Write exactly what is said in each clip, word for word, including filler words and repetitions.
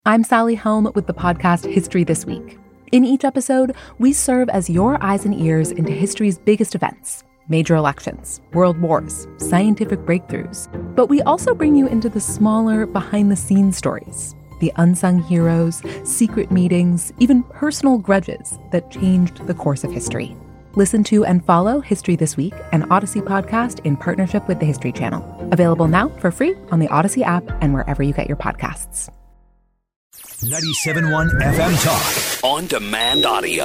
I'm Sally Helm with the podcast History This Week. In each episode, we serve as your eyes and ears into history's biggest events, major elections, world wars, scientific breakthroughs. But we also bring you into the smaller, behind-the-scenes stories, the unsung heroes, secret meetings, even personal grudges that changed the course of history. Listen to and follow History This Week, an Odyssey podcast in partnership with the History Channel. Available now for free on the Odyssey app and wherever you get your podcasts. ninety-seven point one F M Talk. On demand audio.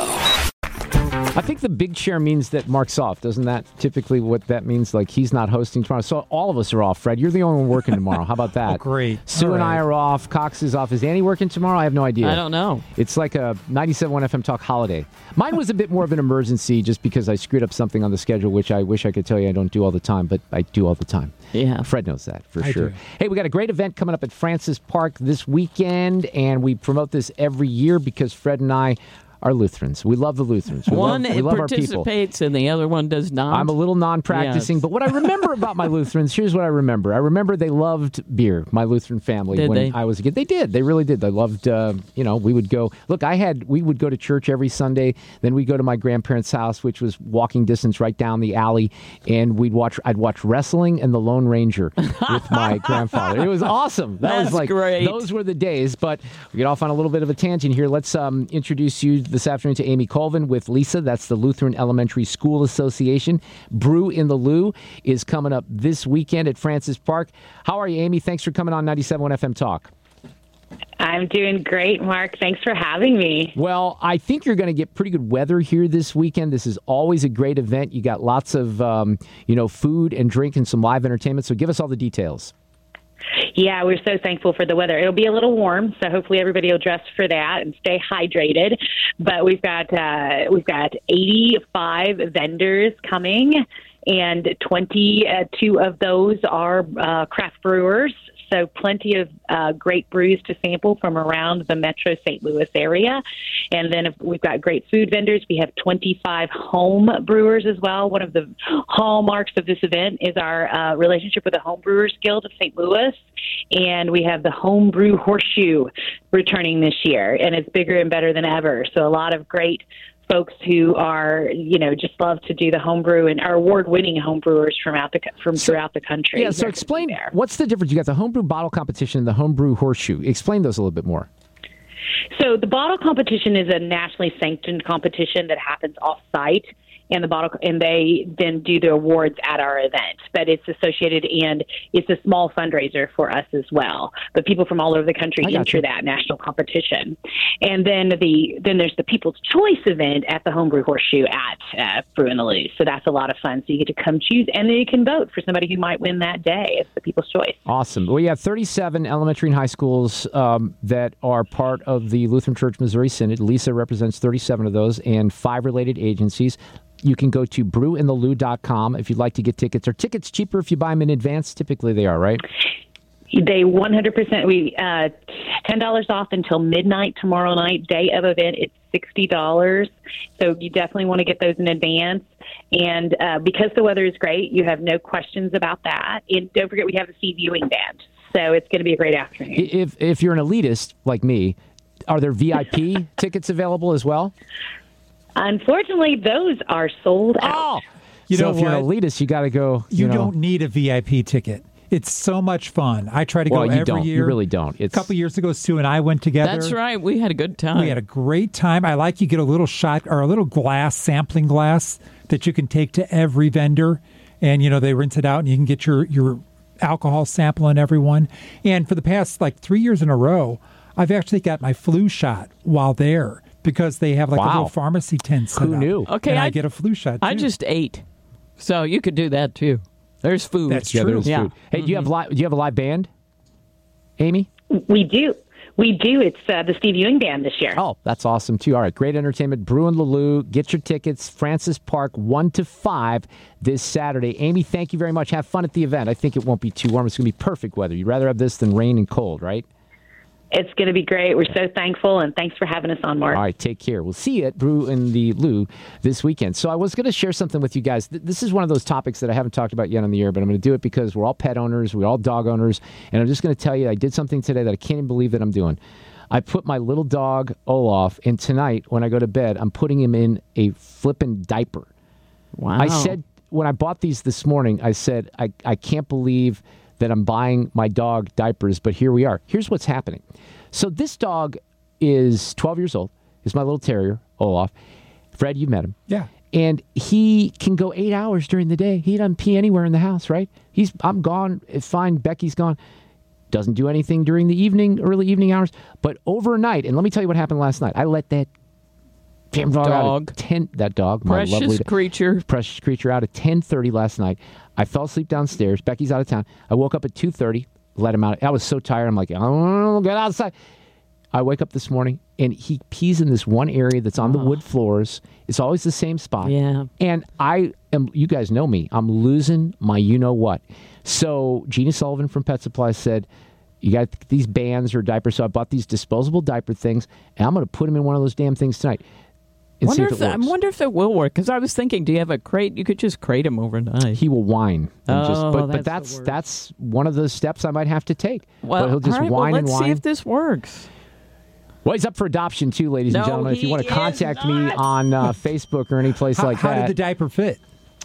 I think the big chair means that Mark's off. Doesn't that typically what that means? Like he's not hosting tomorrow. So all of us are off, Fred. You're the only one working tomorrow. How about that? Oh, great. Sue all and right. I are off. Cox is off. Is Annie working tomorrow? I have no idea. I don't know. It's like a ninety-seven point one F M Talk holiday. Mine was a bit more of an emergency just because I screwed up something on the schedule, which I wish I could tell you I don't do all the time, but I do all the time. Yeah. Fred knows that for I sure. do. Hey, we got a great event coming up at Francis Park this weekend, and we promote this every year because Fred and I are Lutherans. We love the Lutherans. We One love, we love our people. participates and the other one does not. I'm a little non-practicing, Yes. but what I remember about my Lutherans, here's what I remember. I remember they loved beer, my Lutheran family, Did when they? I was a kid. They did. They really did. They loved, uh, you know, we would go. Look, I had, we would go to church every Sunday. Then we'd go to my grandparents' house, which was walking distance right down the alley, and we'd watch, I'd watch wrestling and The Lone Ranger with my grandfather. It was awesome. That That's was like, great. those were the days, but we get off on a little bit of a tangent here. Let's um, introduce you this afternoon to Amy Colvin with Lisa. That's the Lutheran Elementary School Association. Brew in the Lou is coming up this weekend at Francis Park. How are you, Amy? Thanks for coming on ninety-seven point one F M Talk. I'm doing great, Mark. Thanks for having me. Well, I think you're going to get pretty good weather here this weekend. This is always a great event. You got lots of, um, you know, food and drink and some live entertainment. So give us all the details. Yeah, we're so thankful for the weather. It'll be a little warm, so hopefully everybody will dress for that and stay hydrated. But we've got uh, we've got eighty-five vendors coming, and twenty-two of those are uh, craft brewers. So plenty of uh, great brews to sample from around the Metro Saint Louis area. And then if we've got great food vendors. We have twenty-five home brewers as well. One of the hallmarks of this event is our uh, relationship with the Home Brewers Guild of Saint Louis. And we have the Homebrew Horseshoe returning this year, and it's bigger and better than ever. So a lot of great folks who are, you know, just love to do the homebrew and are award-winning homebrewers from out the from So- throughout the country. Yeah, so They're explain, there. what's the difference? You got the homebrew bottle competition and the homebrew horseshoe. Explain those a little bit more. So the bottle competition is a nationally sanctioned competition that happens off-site, and the bottle, and they then do the awards at our event. But it's associated, and it's a small fundraiser for us as well. But people from all over the country I got enter you. that national competition. And then the then there's the People's Choice event at the Homebrew Horseshoe at uh, Brew in the Lou. So that's a lot of fun. So you get to come choose, and then you can vote for somebody who might win that day. It's the People's Choice. Awesome. Well, you have thirty-seven elementary and high schools um, that are part of the Lutheran Church Missouri Synod. Lisa represents thirty-seven of those and five related agencies. You can go to brew in the lou dot com if you'd like to get tickets. Are tickets cheaper if you buy them in advance? Typically they are, right? They one hundred percent, we uh, ten dollars off until midnight tomorrow night. Day of event, it's sixty dollars. So you definitely want to get those in advance. And uh, because the weather is great, you have no questions about that. And don't forget, we have a sea viewing band. So it's going to be a great afternoon. If if you're an elitist like me, are there V I P tickets available as well? Unfortunately, those are sold out. You so know if you're what? an elitist, you got to go. You, You know, don't need a V I P ticket. It's so much fun. I try to go Well, you every don't. year. You really don't. It's A couple years ago, Sue and I went together. That's right. We had a good time. We had a great time. I like you get a little shot or a little glass, sampling glass that you can take to every vendor. And, you know, they rinse it out and you can get your, your alcohol sample on everyone. And for the past like three years in a row, I've actually got my flu shot while there because they have like a Wow. little pharmacy tent set Who up. knew? Okay, and I, I- get a flu shot, I too. just ate. So you could do that too. There's food. That's Yeah, true. there's Yeah. food. Hey, do you have li- do you have a live band, Amy? We do. We do. It's uh, the Steve Ewing Band this year. Oh, that's awesome, too. All right, great entertainment. Brew in the Lou. Get your tickets. Francis Park, one to five this Saturday. Amy, thank you very much. Have fun at the event. I think it won't be too warm. It's going to be perfect weather. You'd rather have this than rain and cold, right? It's going to be great. We're so thankful, and thanks for having us on, Mark. All right, take care. We'll see you at Brew in the Lou this weekend. So I was going to share something with you guys. Th- This is one of those topics that I haven't talked about yet on the air, but I'm going to do it because we're all pet owners, we're all dog owners, and I'm just going to tell you I did something today that I can't even believe that I'm doing. I put my little dog, Olaf, and tonight when I go to bed, I'm putting him in a flippin' diaper. Wow. I said, when I bought these this morning, I said, I, I can't believe that I'm buying my dog diapers, but here we are. Here's what's happening. So this dog is twelve years old. He's my little terrier, Olaf. Fred, you met him. Yeah. And he can go eight hours during the day. He doesn't pee anywhere in the house, right? He's I'm gone. It's fine. Becky's gone. Doesn't do anything during the evening, early evening hours. But overnight, and let me tell you what happened last night. I let that damn dog, Dog. out at ten. That dog, my Precious lovely creature. precious creature, out at ten thirty last night. I fell asleep downstairs. Becky's out of town. I woke up at two thirty. Let him out. I was so tired. I'm like, oh, get outside. I wake up this morning, and he pees in this one area that's on the wood floors. It's always the same spot. Yeah. And I am, you guys know me, I'm losing my you-know-what. So Jeannie Sullivan from Pet Supply said, you got these bands or diapers, so I bought these disposable diaper things, and I'm going to put them in one of those damn things tonight and Wonder see if if it that, works. I wonder if it will work, because I was thinking, do you have a crate? You could just crate him overnight. He will whine. And just, Oh, but, but that's the that's worst. that's one of the steps I might have to take. well, but he'll just all right, whine well, and let's whine. see if this works. Well, he's up for adoption, too, ladies and No, gentlemen. If you he want to is contact me not. on uh, Facebook or any place How, like how that. did the diaper fit?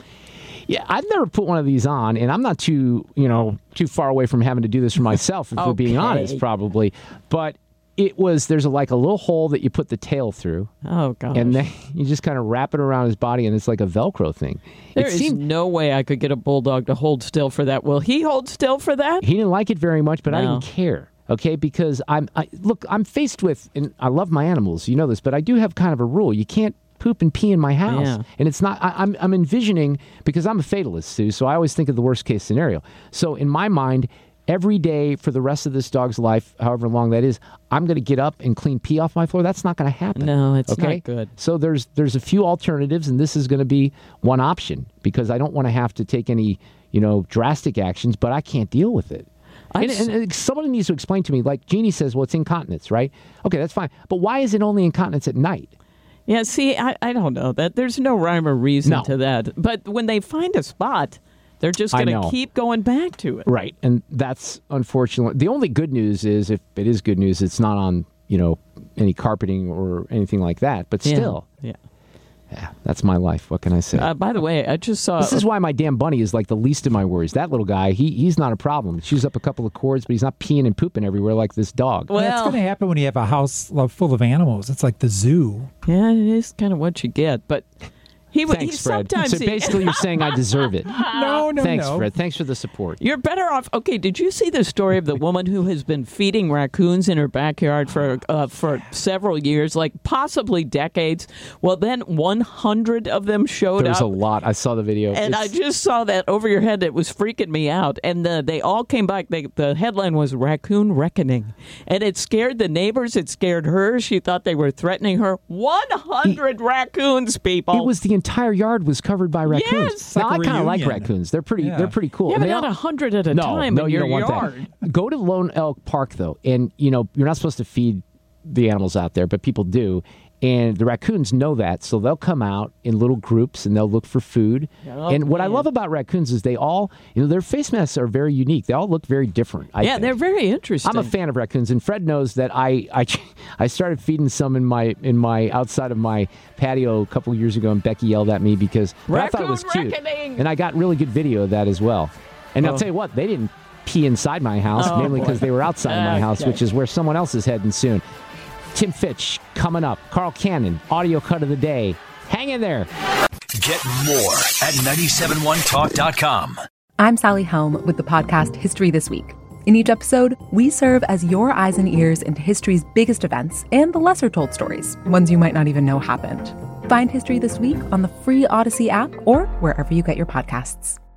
Yeah, I've never put one of these on, and I'm not too, you know, too far away from having to do this for myself, if we're being Okay. honest, probably. But it was, there's a, like a little hole that you put the tail through, Oh, gosh. and then you just kind of wrap it around his body, and it's like a Velcro thing. There it is seemed, no way I could get a bulldog to hold still for that. Will he hold still for that? he didn't like it very much, but I No. didn't care. Okay, because I'm I, look, I'm faced with, and I love my animals, you know this, but I do have kind of a rule: you can't poop and pee in my house, Yeah. and it's not. I, I'm I'm envisioning, because I'm a fatalist too, so I always think of the worst case scenario. So in my mind, every day for the rest of this dog's life, however long that is, I'm going to get up and clean pee off my floor. That's not going to happen. No, it's okay? not good. So there's there's a few alternatives, and this is going to be one option, because I don't want to have to take any, you know, drastic actions, but I can't deal with it. I And, s- and, and someone needs to explain to me, like Jeannie says, well, it's incontinence, right? Okay, that's fine. But why is it only incontinence at night? Yeah, see, I, I don't know that. There's no rhyme or reason No. to that. But when they find a spot, they're just I going know. to keep going back to it. Right. And that's unfortunate. The only good news is, if it is good news, it's not on, you know, any carpeting or anything like that. But Yeah. still, Yeah. yeah, that's my life. What can I say? Uh, by the way, I just saw. This is why my damn bunny is like the least of my worries. That little guy, he he's not a problem. He chews up a couple of cords, but he's not peeing and pooping everywhere like this dog. Well, That's going to happen when you have a house lo- full of animals. It's like the zoo. yeah, it is kind of what you get. But he would. Thanks, he, Fred. Sometimes So he- basically, you're saying I deserve it. No, no, Thanks, no. Fred. Thanks for the support. You're better off. Okay, did you see the story of the woman who has been feeding raccoons in her backyard for uh, for several years, like possibly decades? Well, then one hundred of them showed There's up. a lot. I saw the video. And I It's- just saw that over your head. It was freaking me out. And uh, they all came back. They, the headline was Raccoon Reckoning. And it scared the neighbors. It scared her. She thought they were threatening her. one hundred raccoons, people. It was the entire yard was covered by raccoons. Yes. It's Now, like a I kind of like reunion. raccoons. They're pretty. Yeah. They're pretty cool. yeah, And but they not all- one hundred at a no, time no, in you your don't want yard. that. Go to Lone Elk Park though, and you know you're not supposed to feed the animals out there, but people do. And the raccoons know that, so they'll come out in little groups and they'll look for food. Oh, and what I man. love about raccoons is they all, you know, their face masks are very unique. They all look very different. I Yeah, think. they're very interesting. I'm a fan of raccoons, and Fred knows that I, I I started feeding some in my in my outside of my patio a couple of years ago, and Becky yelled at me because but I thought it was Raccoon cute, reckoning! and I got really good video of that as well. And I'll Oh. tell you what, they didn't pee inside my house, Oh, mainly boy. because they were outside of my house, Okay. which is where someone else is heading soon. Tim Fitch coming up. Carl Cannon, audio cut of the day. Hang in there. Get more at nine seven one talk dot com. I'm Sally Helm with the podcast History This Week. In each episode, we serve as your eyes and ears into history's biggest events and the lesser told stories, ones you might not even know happened. Find History This Week on the free Odyssey app or wherever you get your podcasts.